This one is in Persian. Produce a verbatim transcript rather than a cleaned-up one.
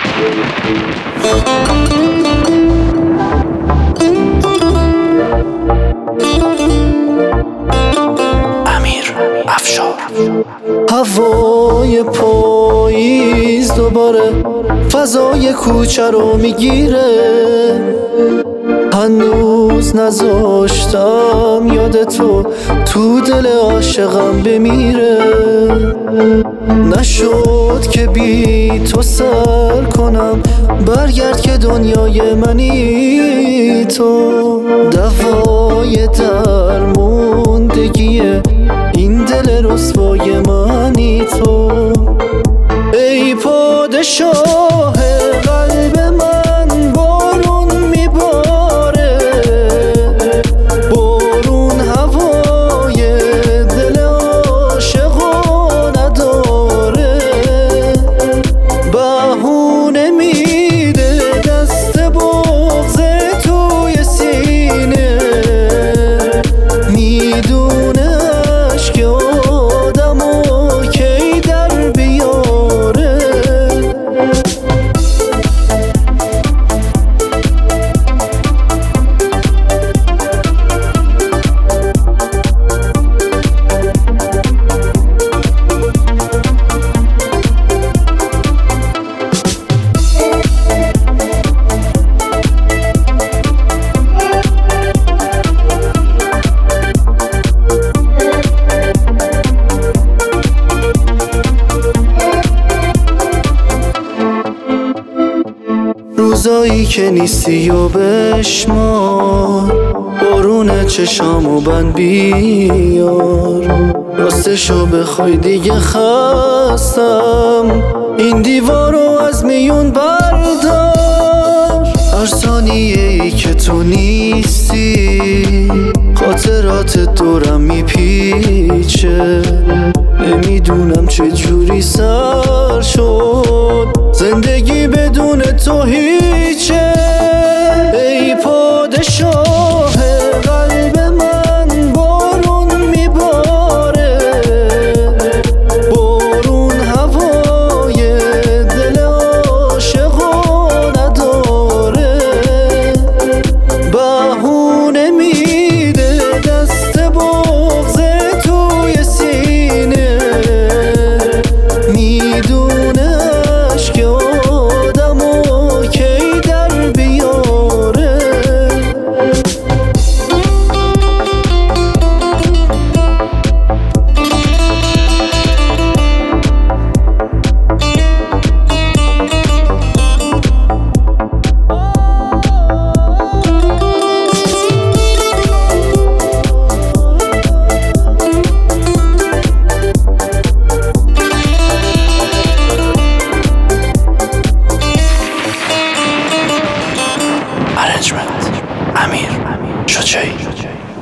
امیر افشار. هوای پاییز دوباره فضای کوچه رو میگیره، هنوز نذاشتم یاد تو تو دل عاشقم بمیره. نشد که بی تو سر کنم، برگرد که دنیای منی تو. دوای درموندگی این دل رسوای منی تو. ای پادشاه قلب من، بارون میباره، بارون هوای دل عاشقو نداره. بهونه میده دست بغض توی سینه، میدونه عشق آدمو کی در بیاره. روزایی که نیستی و بشمار، بارون چشامو بند بیار. راستشو بخوای دیگه خستم، این دیوارو از میون بردار. هر ثانیه ای که تو نیستی، خاطرات دورم میپیچه. نمیدونم چه جوری سر شد، زندگی بدون تو هیچه. ای پادشاه قلب من، بارون میباره، بارون هوای دل عاشقو نداره. بهونه میده دست بغض توی سینه، میدونه عشق آدمو کی در بیاره. Arrangement امیر شجاعی.